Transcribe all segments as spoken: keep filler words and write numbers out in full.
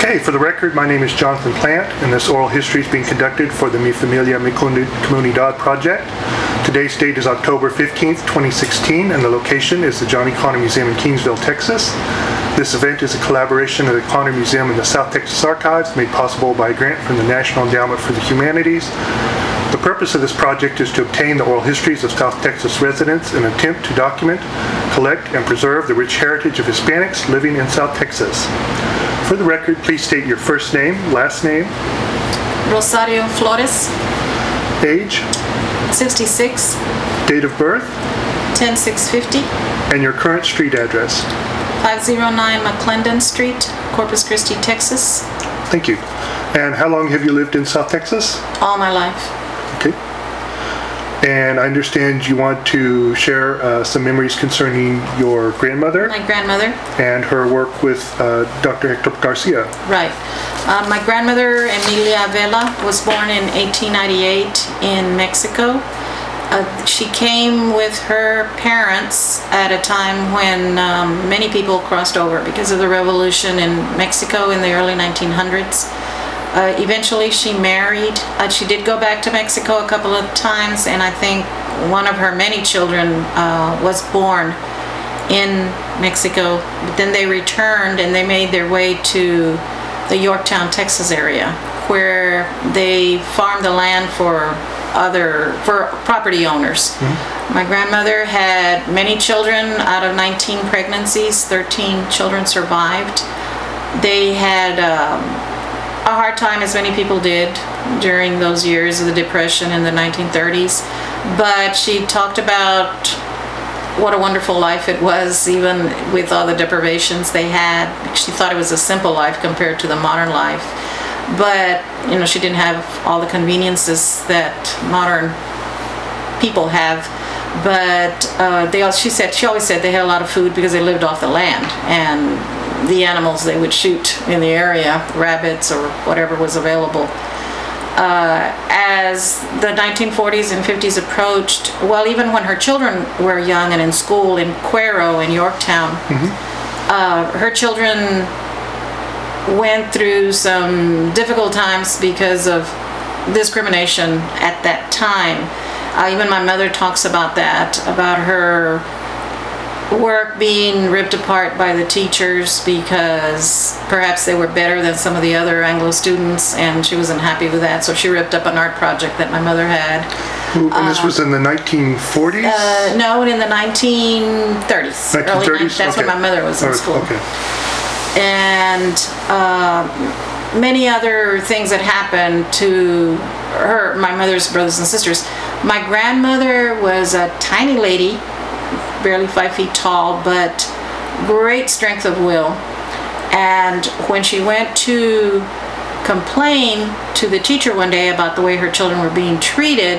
Okay, for the record, my name is Jonathan Plant, and this oral history is being conducted for the Mi Familia Mi Comunidad project. Today's date is October fifteenth, twenty sixteen, and the location is the Johnny Connor Museum in Kingsville, Texas. This event is a collaboration of the Connor Museum and the South Texas Archives, made possible by a grant from the National Endowment for the Humanities. The purpose of this project is to obtain the oral histories of South Texas residents in an attempt to document, collect, and preserve the rich heritage of Hispanics living in South Texas. For the record, please state your first name, last name, Rosario Flores, age, sixty-six, date of birth, ten six fifty, and your current street address. five oh nine McClendon Street, Corpus Christi, Texas. Thank you. And how long have you lived in South Texas? All my life. Okay. And I understand you want to share uh, some memories concerning your grandmother. My grandmother. And her work with uh, Doctor Hector Garcia. Right. Uh, my grandmother, Emilia Vela, was born in eighteen ninety-eight in Mexico. Uh, she came with her parents at a time when um, many people crossed over because of the revolution in Mexico in the early nineteen hundreds. Uh, eventually she married. Uh, she did go back to Mexico a couple of times, and I think one of her many children uh, was born in Mexico. But then they returned and they made their way to the Yorktown, Texas area, where they farmed the land for other for property owners. Mm-hmm. My grandmother had many children. Out of nineteen pregnancies, thirteen children survived. They had um, a hard time, as many people did during those years of the Depression in the nineteen thirties, but she talked about what a wonderful life it was, even with all the deprivations they had. She thought it was a simple life compared to the modern life, but you know, she didn't have all the conveniences that modern people have. But uh, they all, she said she always said they had a lot of food because they lived off the land, and the animals they would shoot in the area, rabbits or whatever was available. Uh, as the nineteen forties and fifties approached, well, even when her children were young and in school in Cuero in Yorktown, mm-hmm. uh, her children went through some difficult times because of discrimination at that time. Uh, even my mother talks about that, about her work being ripped apart by the teachers because perhaps they were better than some of the other Anglo students, and she wasn't happy with that, so she ripped up an art project that my mother had. And uh, this was in the nineteen forties? Uh, no, in the nineteen thirties. nineteen thirties? That's okay. when my mother was in right, school. Okay. And uh, many other things that happened to her, my mother's brothers and sisters. My grandmother was a tiny lady, barely five feet tall, but great strength of will. And when she went to complain to the teacher one day about the way her children were being treated,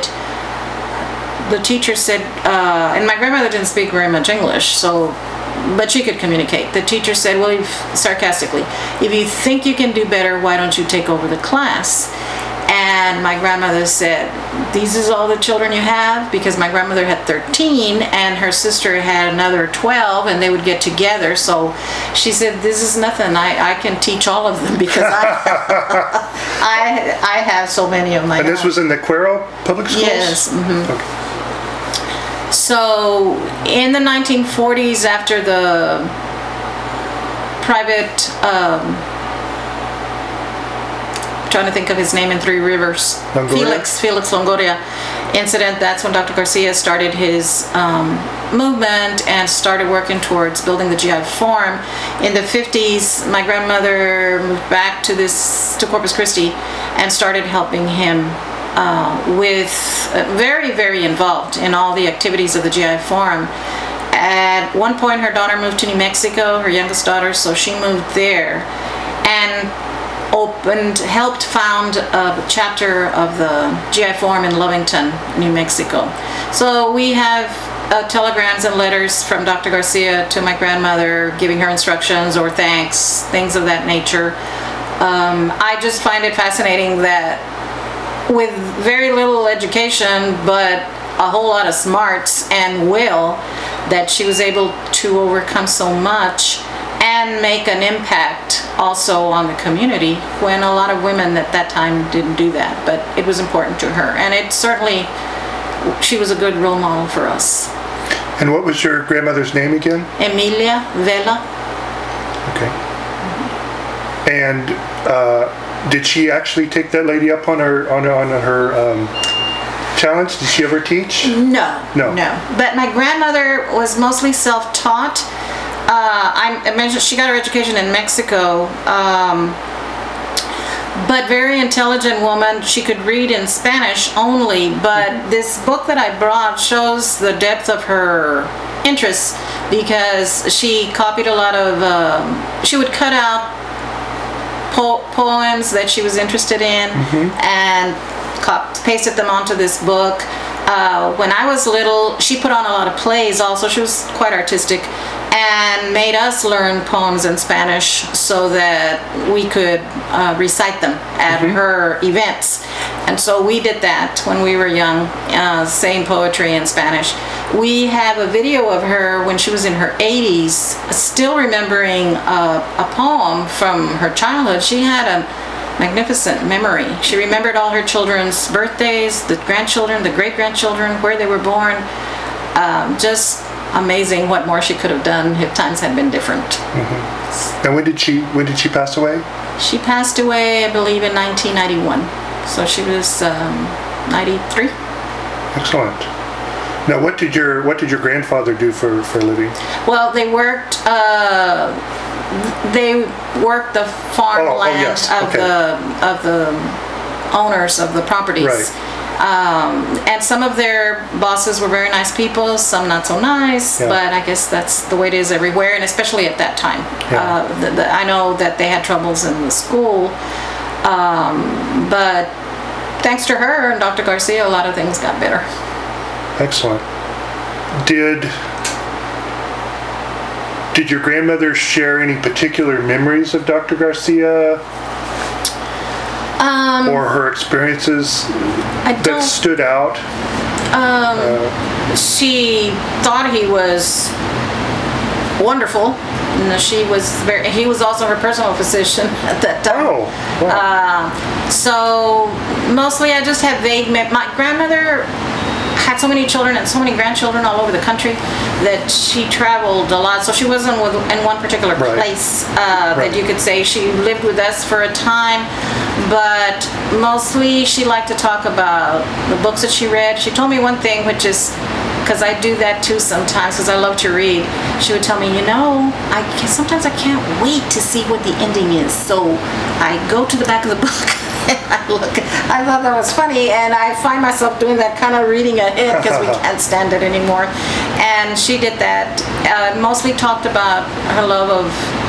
the teacher said, uh, and my grandmother didn't speak very much English, so, but she could communicate. The teacher said, well, if, sarcastically, if you think you can do better, why don't you take over the class? And my grandmother said, these is all the children you have? Because my grandmother had thirteen and her sister had another twelve, and they would get together. So she said, this is nothing. I, I can teach all of them because I, I I have so many of my And this own. Was in the Cuero Public Schools? Yes. Mm-hmm. Okay. So in the nineteen forties, after the private... Um, trying to think of his name in Three Rivers, Longoria? Felix Felix Longoria incident. That's when Doctor Garcia started his um, movement and started working towards building the G I Forum. In the fifties, my grandmother moved back to this to Corpus Christi and started helping him uh, with uh, very very involved in all the activities of the G I Forum. At one point, her daughter moved to New Mexico, her youngest daughter, so she moved there, and opened, helped found a chapter of the G I Forum in Lovington, New Mexico. So we have uh, telegrams and letters from Doctor Garcia to my grandmother giving her instructions or thanks, things of that nature. Um, I just find it fascinating that with very little education, but a whole lot of smarts and will, that she was able to overcome so much. And and make an impact also on the community when a lot of women at that time didn't do that. But it was important to her, and it certainly, she was a good role model for us. And what was your grandmother's name again? Emilia Vela. Okay. And uh, did she actually take that lady up on her on, on her um, challenge? Did she ever teach? No, No. no. But my grandmother was mostly self-taught. Uh, I, I mentioned she got her education in Mexico, um, but very intelligent woman. She could read in Spanish only, but mm-hmm. this book that I brought shows the depth of her interests, because she copied a lot of, um, she would cut out po- poems that she was interested in mm-hmm. and cop- pasted them onto this book. Uh, when I was little, she put on a lot of plays also. She was quite artistic and made us learn poems in Spanish so that we could uh, recite them at mm-hmm. her events. And so we did that when we were young, uh, saying poetry in Spanish. We have a video of her when she was in her eighties, still remembering a, a poem from her childhood. She had a magnificent memory. She remembered all her children's birthdays, the grandchildren, the great-grandchildren, where they were born. Um, just amazing what more she could have done if times had been different. Mm-hmm. And when did she when did she pass away? She passed away, I believe, in nineteen ninety-one. So she was um, ninety-three. Excellent. Now, what did your what did your grandfather do for, for a living? Well, they worked. Uh, They worked the farmland oh, oh, yes. of okay. the of the owners of the properties, right. um, and some of their bosses were very nice people, some not so nice. Yeah. But I guess that's the way it is everywhere, and especially at that time. Yeah. Uh, the, the, I know that they had troubles in the school, um, but thanks to her and Doctor Garcia, a lot of things got better. Excellent. Did. Did your grandmother share any particular memories of Doctor Garcia um, or her experiences I that stood out? Um, uh, she thought he was wonderful. And she was very. He was also her personal physician at that time. Oh, wow. Uh, so mostly, I just have vague. Me- my grandmother had so many children and so many grandchildren all over the country that she traveled a lot. So she wasn't with, in one particular right. place uh, right. that you could say. She lived with us for a time, but mostly she liked to talk about the books that she read. She told me one thing, which is, because I do that too sometimes, because I love to read. She would tell me, you know, I can, sometimes I can't wait to see what the ending is. So I go to the back of the book. I look. I thought that was funny, and I find myself doing that, kind of reading ahead because we can't stand it anymore. And she did that. Uh, mostly talked about her love of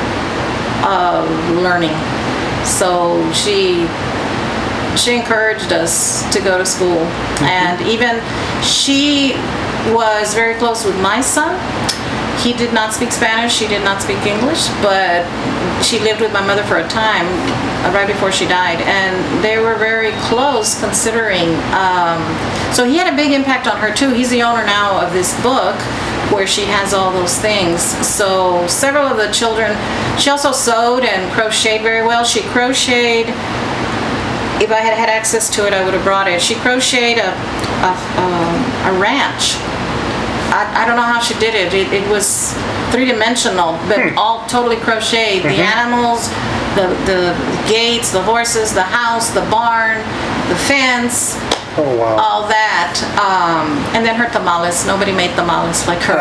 uh, learning. So she she encouraged us to go to school, mm-hmm. and even she was very close with my son. He did not speak Spanish, she did not speak English, but she lived with my mother for a time, uh, right before she died, and they were very close considering, um, so he had a big impact on her too. He's the owner now of this book where she has all those things. So several of the children, she also sewed and crocheted very well. She crocheted, if I had had access to it, I would have brought it. She crocheted a, a, um, a ranch. I, I don't know how she did it. It, it was three-dimensional, but hmm. all totally crocheted. Mm-hmm. The animals, the the gates, the horses, the house, the barn, the fence. Oh, wow. All that. Um, and then her tamales. Nobody made tamales like her.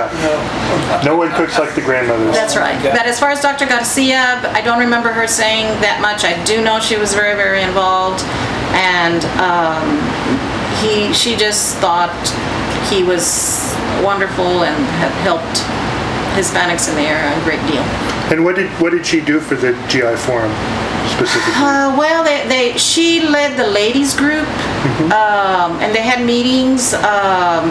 No one cooks like the grandmothers. That's right. But as far as Doctor Garcia, I don't remember her saying that much. I do know she was very, very involved. And um, he, she just thought he was wonderful and had helped Hispanics in the area a great deal. And what did what did she do for the G I Forum specifically? Uh, well, they, they she led the ladies group, mm-hmm. um, and they had meetings. Um,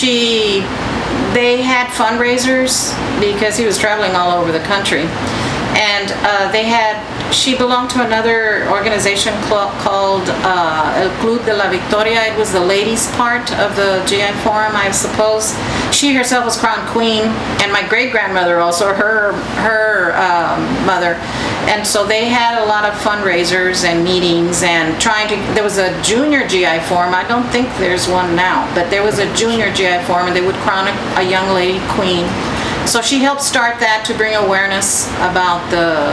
she they had fundraisers because he was traveling all over the country, And uh, they had, she belonged to another organization cl- called uh, El Club de la Victoria. It was the ladies' part of the G I Forum, I suppose. She herself was crowned queen, and my great-grandmother also, her, her um, mother. And so they had a lot of fundraisers and meetings and trying to, there was a junior G I Forum. I don't think there's one now, but there was a junior G I Forum, and they would crown a, a young lady queen. So she helped start that to bring awareness about the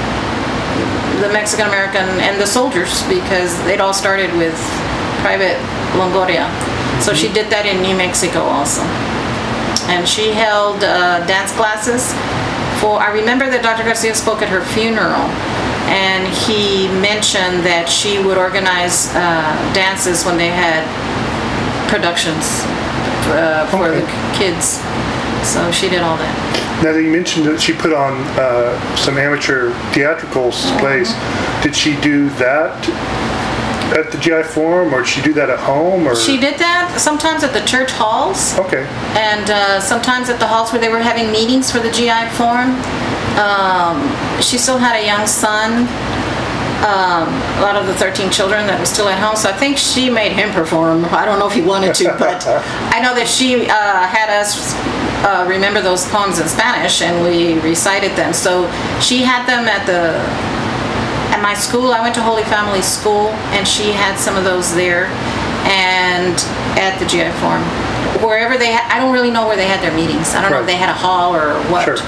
the Mexican American and the soldiers, because it all started with Private Longoria. So she did that in New Mexico also. And she held uh, dance classes for, I remember that Doctor Garcia spoke at her funeral, and he mentioned that she would organize uh, dances when they had productions uh, for Okay. the kids. So she did all that. Now that you mentioned that she put on uh, some amateur theatricals plays, did she do that at the G I Forum, or did she do that at home? Or She did that sometimes at the church halls, Okay. and uh, sometimes at the halls where they were having meetings for the G I Forum. Um, she still had a young son, um, a lot of the thirteen children that were still at home, so I think she made him perform. I don't know if he wanted to, but I know that she uh, had us uh, remember those poems in Spanish, and we recited them. So she had them at the at my school. I went to Holy Family School, and she had some of those there, and at the G I Forum. Wherever they had, I don't really know where they had their meetings. I don't know if Right. they had a hall or what. Sure.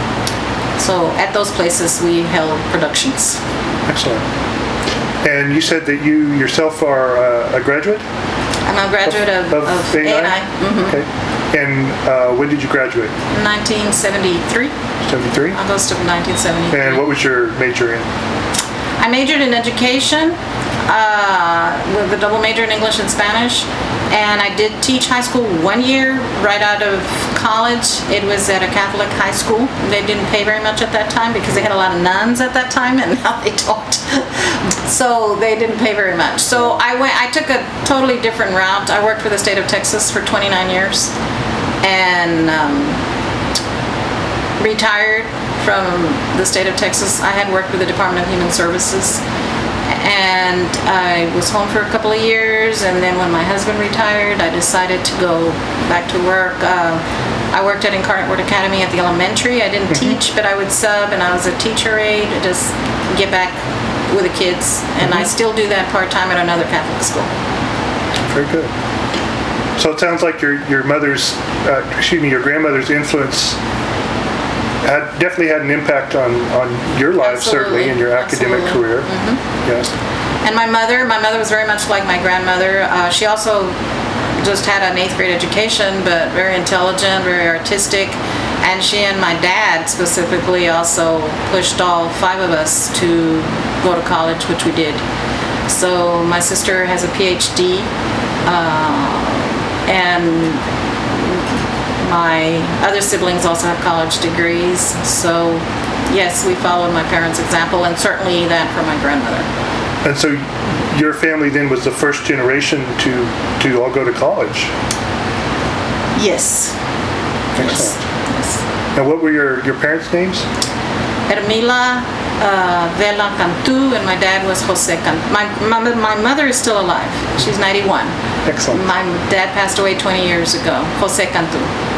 So at those places we held productions. Excellent. And you said that you yourself are uh, a graduate? I'm a graduate of, Of of A A and and I? I, mhm. Okay. And uh, when did you graduate? nineteen seventy-three, seventy-three? August of nineteen seventy-three. And what was your major in? I majored in education uh, with a double major in English and Spanish, and I did teach high school one year right out of college. It was at a Catholic high school. They didn't pay very much at that time because they had a lot of nuns at that time, and now they don't. So they didn't pay very much. So I went. I took a totally different route. I worked for the state of Texas for twenty-nine years, and um, retired from the state of Texas. I had worked with the Department of Human Services, and I was home for a couple of years, and then when my husband retired, I decided to go back to work. Uh, I worked at Incarnate Word Academy at the elementary. I didn't teach, but I would sub, and I was a teacher aide to just get back with the kids, and I still do that part-time at another Catholic school. Very good. So it sounds like your your mother's, uh, excuse me, your grandmother's influence had definitely had an impact on, on your life, certainly, Absolutely. in your academic Absolutely. career. Yes. And my mother, my mother was very much like my grandmother. Uh, she also just had an eighth grade education, but very intelligent, very artistic. And she and my dad specifically also pushed all five of us to go to college, which we did. So my sister has a P H D, uh, and my other siblings also have college degrees. So yes, we followed my parents' example, and certainly that from my grandmother. And so your family then was the first generation to, to all go to college. Yes. Yes. Excellent. Yes. And what were your, your parents' names? Hermila uh, Vela Cantu, and my dad was Jose Cantu. My, my, my mother is still alive. She's ninety-one. Excellent. My dad passed away twenty years ago, Jose Cantu.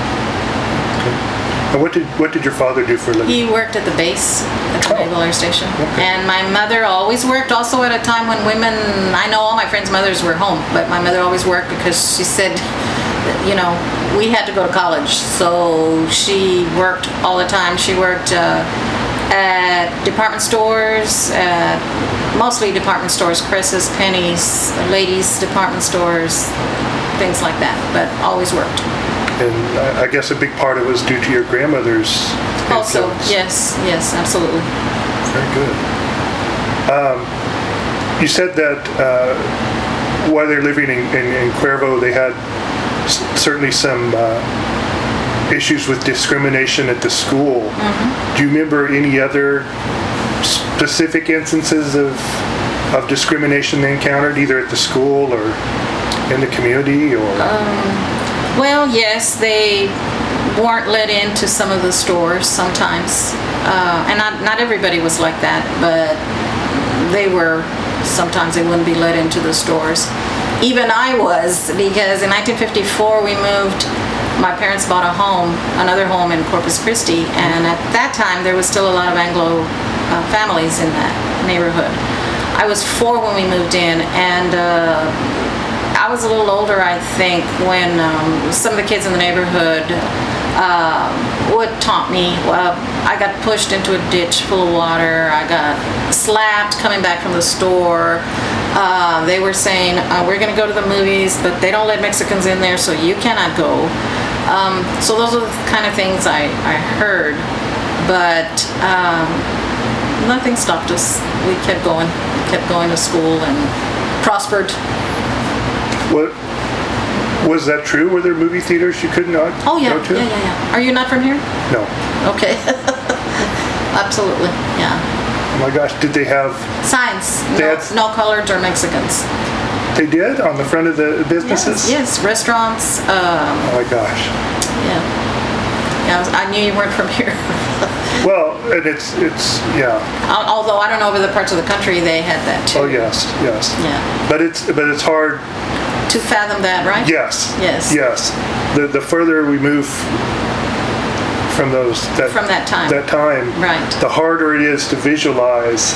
And what did what did your father do for a living? He worked at the base at the Oh. Naval Air Station. Okay. And my mother always worked also at a time when women, I know all my friends' mothers were home, but my mother always worked because she said, you know, we had to go to college. So she worked all the time. She worked uh, at department stores, uh, mostly department stores, Chris's, Penny's, ladies' department stores, things like that, but always worked. And I I guess a big part of it was due to your grandmother's Also, influence. yes, yes, absolutely. Very good. Um, you said that uh, while they're living in, in, in Cuervo, they had s- certainly some uh, issues with discrimination at the school. Mm-hmm. Do you remember any other specific instances of of discrimination they encountered, either at the school or in the community? Or Well, yes, they weren't let into some of the stores sometimes. Uh, and not, not everybody was like that, but they were, sometimes they wouldn't be let into the stores. Even I was, because in nineteen fifty-four we moved, my parents bought a home, another home in Corpus Christi, and at that time there was still a lot of Anglo uh, families in that neighborhood. I was four when we moved in, and uh, I was a little older, I think, when um, some of the kids in the neighborhood uh, would taunt me. Well, I got pushed into a ditch full of water. I got slapped coming back from the store. Uh, they were saying, uh, we're going to go to the movies, but they don't let Mexicans in there, so you cannot go. Um, so those are the kind of things I, I heard. But um, nothing stopped us. We kept going, kept going to school and prospered. What was that true? Were there movie theaters you could not Oh yeah, go to? yeah, yeah, yeah. Are you not from here? No. Okay. Absolutely, yeah. Oh my gosh, did they have? Signs. They No, had- no coloreds or Mexicans. They did on the front of the businesses. Yes, yes. Restaurants. Um, Oh my gosh. yeah. Yeah. I, was, I knew you weren't from here. Well, and it's it's yeah. Al- Although I don't know, over the parts of the country they had that too. Oh yes, yes. Yeah. But it's but it's hard. To fathom that, right? Yes. Yes. Yes. The the further we move from those that From that time. that time, Right. the harder it is to visualize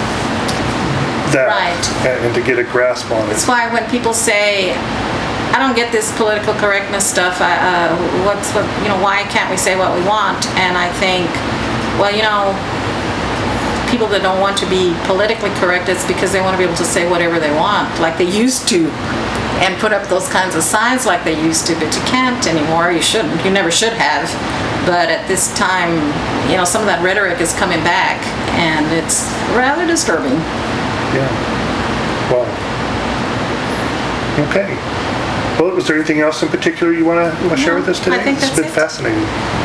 that Right. and, and to get a grasp on it. That's why when people say, I don't get this political correctness stuff, I, uh, what's what, you know, why can't we say what we want? And I think, well, you know, people that don't want to be politically correct, it's because they want to be able to say whatever they want, like they used to, and put up those kinds of signs like they used to, but you can't anymore. You shouldn't. You never should have. But at this time, you know, some of that rhetoric is coming back, and it's rather disturbing. Yeah. Wow. Okay. Well, was there anything else in particular you want to share No, with us today? I think It's that's been it. fascinating.